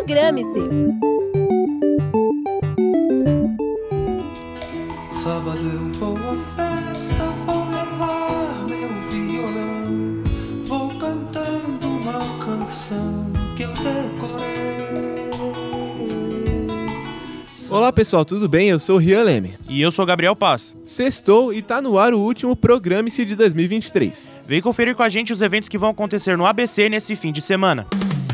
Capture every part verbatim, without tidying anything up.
Programe-se! Sábado eu vou à festa, vou levar meu violão, vou cantando uma canção que eu decorei. Olá pessoal, tudo bem? Eu sou o Rian Leme. E eu sou o Gabriel Paz. Sextou e tá no ar o último Programe-se de dois mil e vinte e três. Vem conferir com a gente os eventos que vão acontecer no A B C nesse fim de semana.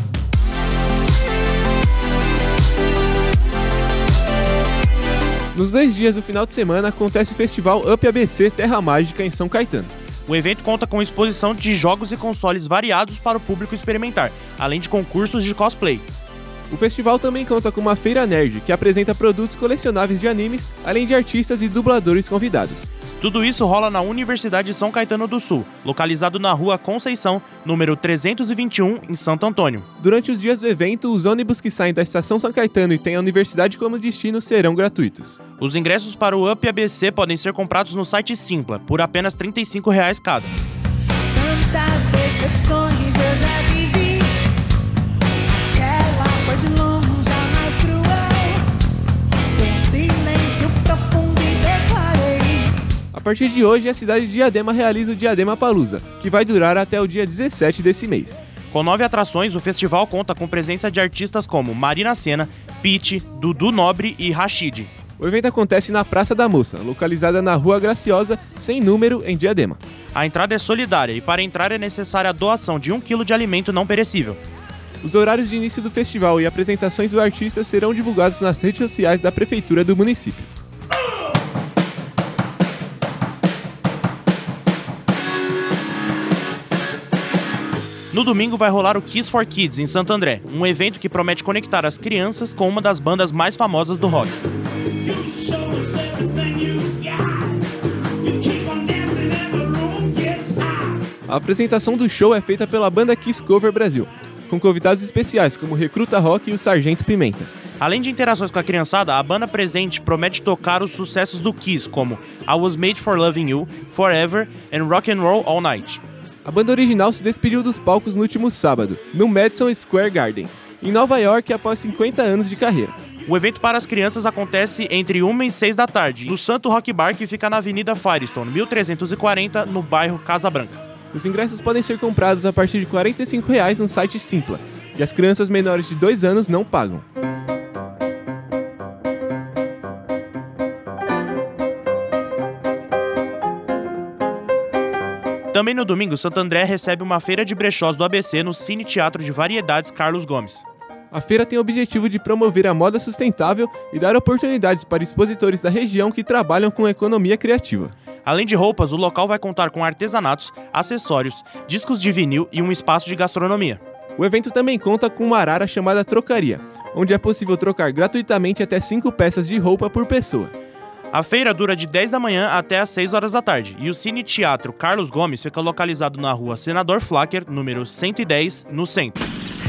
Nos dois dias do final de semana acontece o festival Up A B C Terra Mágica em São Caetano. O evento conta com exposição de jogos e consoles variados para o público experimentar, além de concursos de cosplay. O festival também conta com uma feira nerd, que apresenta produtos colecionáveis de animes, além de artistas e dubladores convidados. Tudo isso rola na Universidade de São Caetano do Sul, localizado na Rua Conceição, número trezentos e vinte e um, em Santo Antônio. Durante os dias do evento, os ônibus que saem da Estação São Caetano e têm a universidade como destino serão gratuitos. Os ingressos para o Up A B C podem ser comprados no site Simpla, por apenas trinta e cinco reais cada. Tantas decepções eu já vivi, aquela foi de longe a mais cruel, um silêncio profundo e declarei. A partir de hoje, a cidade de Diadema realiza o Diadema Palooza, que vai durar até o dia dezessete desse mês. Com nove atrações, o festival conta com presença de artistas como Marina Sena, Pitty, Dudu Nobre e Rashid. O evento acontece na Praça da Moça, localizada na Rua Graciosa, sem número, em Diadema. A entrada é solidária e para entrar é necessária a doação de um quilo de alimento não perecível. Os horários de início do festival e apresentações do artista serão divulgados nas redes sociais da Prefeitura do município. No domingo vai rolar o Kiss for Kids, em Santo André, um evento que promete conectar as crianças com uma das bandas mais famosas do rock. A apresentação do show é feita pela banda Kiss Cover Brasil, com convidados especiais como o Recruta Rock e o Sargento Pimenta. Além de interações com a criançada, a banda presente promete tocar os sucessos do Kiss, como I Was Made for Loving You, Forever and Rock and Roll All Night. A banda original se despediu dos palcos no último sábado, no Madison Square Garden, em Nova York, após cinquenta anos de carreira. O evento para as crianças acontece entre uma e seis da tarde, no Santo Rock Bar, que fica na Avenida Firestone, mil trezentos e quarenta, no bairro Casa Branca. Os ingressos podem ser comprados a partir de quarenta e cinco reais no site Simpla, e as crianças menores de dois anos não pagam. Também no domingo, Santo André recebe uma feira de brechós do A B C no Cine Teatro de Variedades Carlos Gomes. A feira tem o objetivo de promover a moda sustentável e dar oportunidades para expositores da região que trabalham com economia criativa. Além de roupas, o local vai contar com artesanatos, acessórios, discos de vinil e um espaço de gastronomia. O evento também conta com uma arara chamada Trocaria, onde é possível trocar gratuitamente até cinco peças de roupa por pessoa. A feira dura de dez da manhã até às seis horas da tarde e o Cine Teatro Carlos Gomes fica localizado na rua Senador Flacker, número cento e dez, no centro.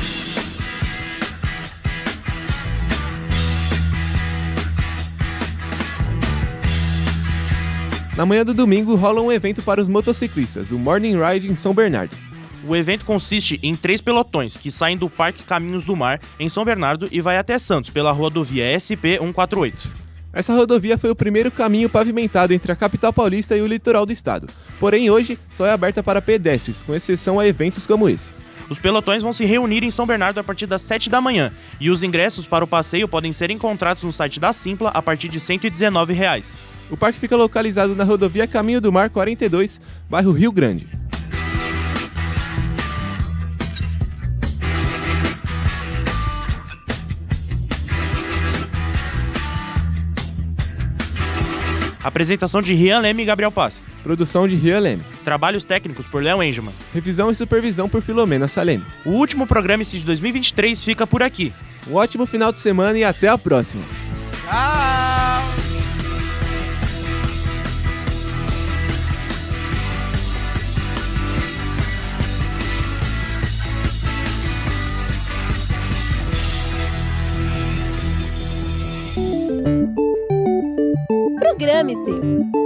Na manhã do domingo rola um evento para os motociclistas, o Morning Ride em São Bernardo. O evento consiste em três pelotões que saem do Parque Caminhos do Mar, em São Bernardo, e vai até Santos pela rodovia S P cento e quarenta e oito. Essa rodovia foi o primeiro caminho pavimentado entre a capital paulista e o litoral do estado. Porém, hoje só é aberta para pedestres, com exceção a eventos como esse. Os pelotões vão se reunir em São Bernardo a partir das sete da manhã, e os ingressos para o passeio podem ser encontrados no site da Simpla a partir de cento e dezenove reais. O parque fica localizado na rodovia Caminho do Mar quarenta e dois, bairro Rio Grande. Apresentação de Rian Leme e Gabriel Paz. Produção de Rian Leme. Trabalhos técnicos por Léo Engelman. Revisão e supervisão por Filomena Saleme. O último Programe-se de dois mil e vinte e três fica por aqui. Um ótimo final de semana e até a próxima. Tchau! Programe-se!